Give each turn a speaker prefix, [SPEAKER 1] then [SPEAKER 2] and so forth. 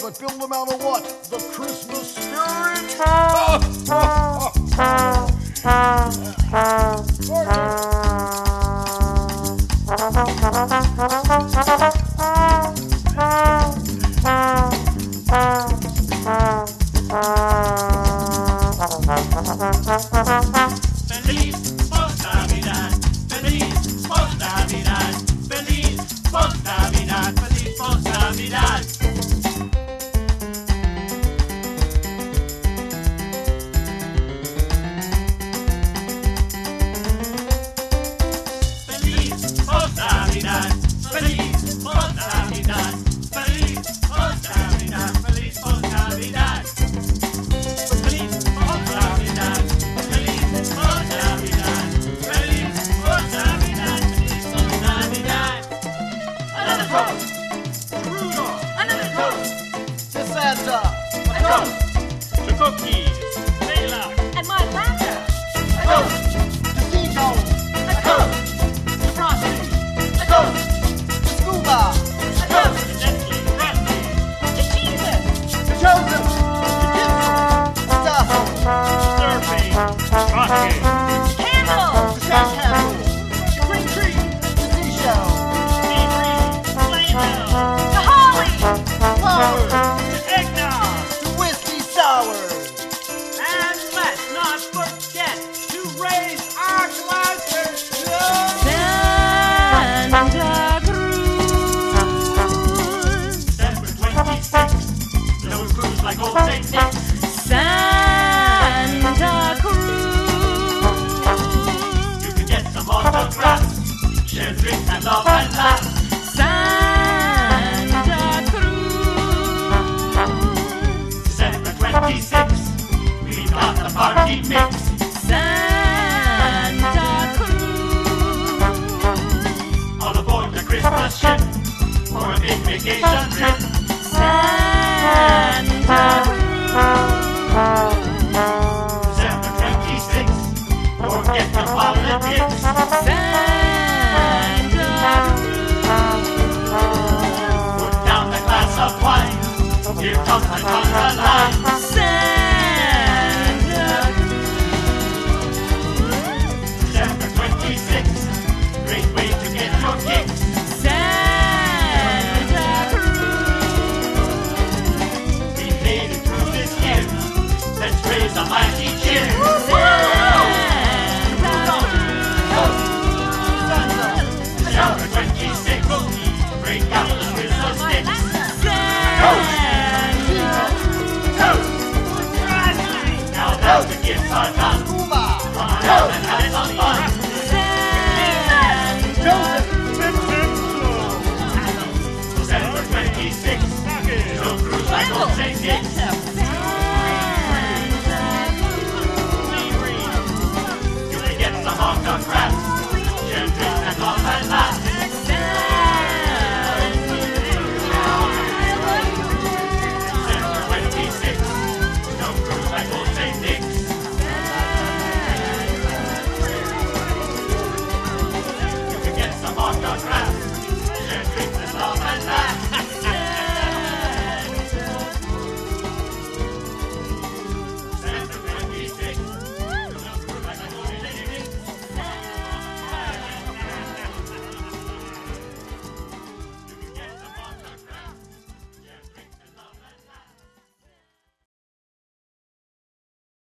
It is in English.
[SPEAKER 1] but build them out of what? The Christmas spirit?
[SPEAKER 2] Feliz post-Navidad, feliz post-Navidad, feliz post-Navidad, feliz post-Navidad. Feliz post-Navidad, feliz post-Navidad, feliz post-Navidad, feliz post-Navidad. Feliz post-Navidad, feliz post-Navidad, feliz post-Navidad, feliz post-Navidad. Another toast to Rudolph, another toast
[SPEAKER 1] To Santa!
[SPEAKER 2] a toast to cookies, Layla,
[SPEAKER 3] And my laughter.
[SPEAKER 1] A toast to Seagull!
[SPEAKER 2] a toast to Frosty,
[SPEAKER 1] A toast to Scuba!
[SPEAKER 2] a toast to Nestle, Brandy,
[SPEAKER 3] To Jesus.
[SPEAKER 1] To Joseph! To Tinsel! To Starfall!
[SPEAKER 2] Slurpee, Rocky,
[SPEAKER 3] Candle.
[SPEAKER 1] To Sandcastle! To Green Tree! To Seashell!
[SPEAKER 2] Avery, Playbill,
[SPEAKER 3] To Holly.
[SPEAKER 1] Flowers!
[SPEAKER 2] Eggnog.
[SPEAKER 1] To Whiskey Sour!
[SPEAKER 2] And let's not forget to raise our glasses to
[SPEAKER 3] Santa Cruz.
[SPEAKER 2] December 26th. No cruise like old St. Nick.
[SPEAKER 3] Santa Cruz.
[SPEAKER 2] You can get some autographs, share drinks and love and laugh.
[SPEAKER 3] Santa Cruz.
[SPEAKER 2] December 26th. We got the party mix.
[SPEAKER 3] Santa Cruz.
[SPEAKER 2] All aboard the Christmas ship for a big vacation trip.
[SPEAKER 3] Santa Cruz.
[SPEAKER 2] December 26th. Forget your politics.
[SPEAKER 3] Santa Cruz.
[SPEAKER 2] Put down the glass of wine. Here comes the line.